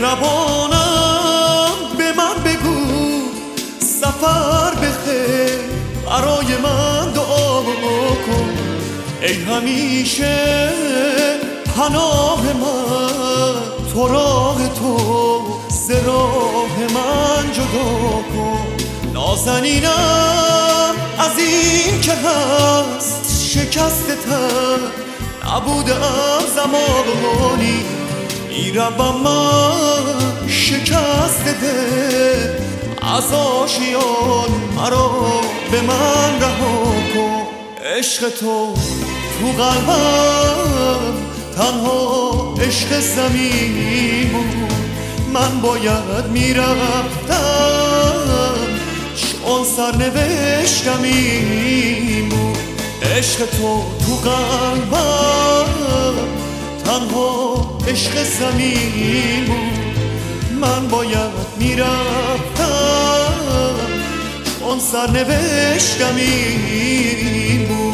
مهربانم به من بگو سفر بخیر برای من دعا کن، ای همیشه پناه من، تو راه تو ز راه من جدا کن. نازنینم از این که هست شکست تن، نبودم زمانی میروم من شکست دل، از آشیان مرا به من رها کن. عشق تو قلبم تنها عشق زمین بود، من باید میرفتم چون سرنوشتم این بود. عشق تو قلبم تنها عشق زمین بود، من باید میرفتم چون سرنوشتم این بود.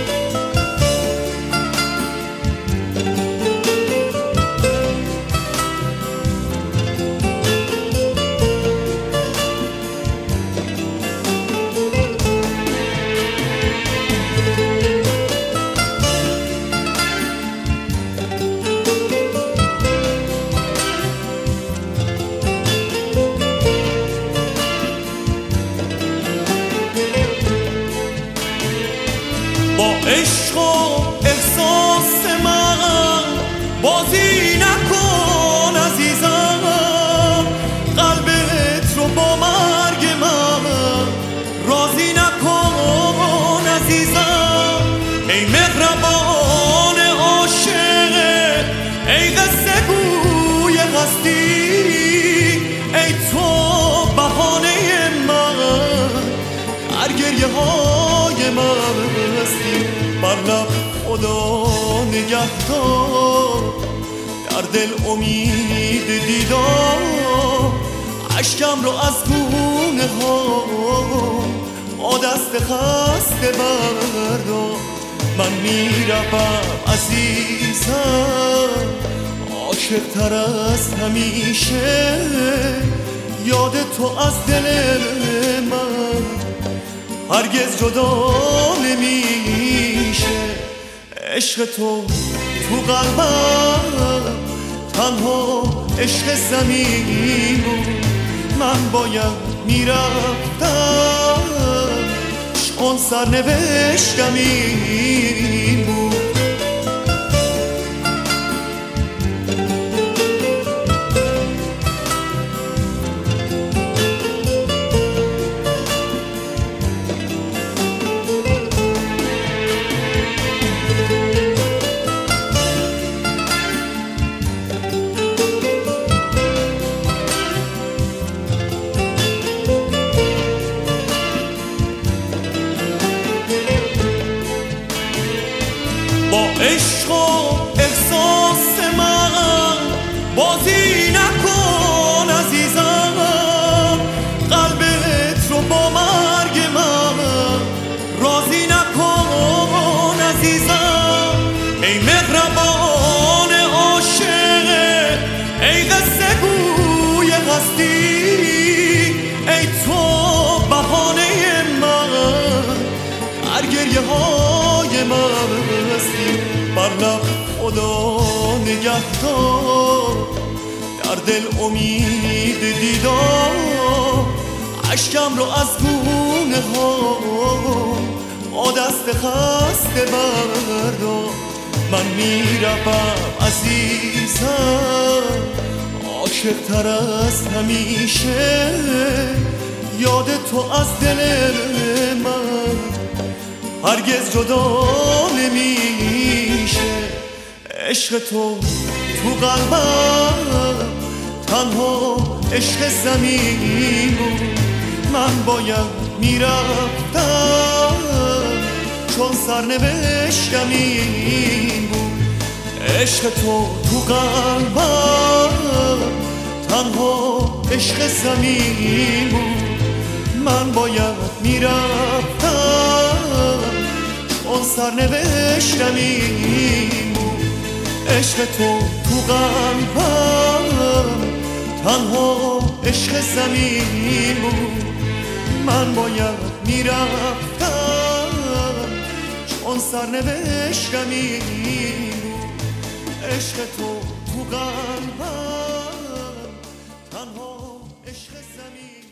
با عشق و احساس من بازی نکن عزیزم، قلبت رو با مرگ من راضی نکن عزیزم. ای مهربان عاشق، ای قصه گوی هستی، ای تو بهانه من هر گریه های من هستی. بر لب خدا نگهدار، در دل امید دیدار، اشکم رو از گونه ها با دست خسته بردار. من میروم عزیزم عاشق تر از همیشه، یاد تو از دل من هرگز جدا نمیشه. عشق تو قلبم تنها عشق زمین بود، من باید میرفتم چون سرنوشتم این بود. با عشق و احساس من بازی نکن عزیزم، قلبت رو با مرگ من راضی نکن عزیزم. ای مهربان عاشق، ای قصه گوی هستی، ای تو بهانه من هر گریه های من هستی. بر لب خدا نگهدار، در دل امید دیدار، اشکم رو از گونه ها با دست خسته بردار. من میروم عزیزم عاشق تر از همیشه، یاد تو از دل من هرگز جدا نمیشه. عشق تو قلبم تنها عشق زمین بود، من باید میرفتم چون سرنوشتم این بود. عشق تو قلبم تنها عشق زمین بود، من باید میرفتم چون سرنوشتم این بود. عشق تو قلبم تنها عشق زمین بود. من باید میرفتم چون سرنوشتم این بود. عشق تو قلبم تنها عشق زمین.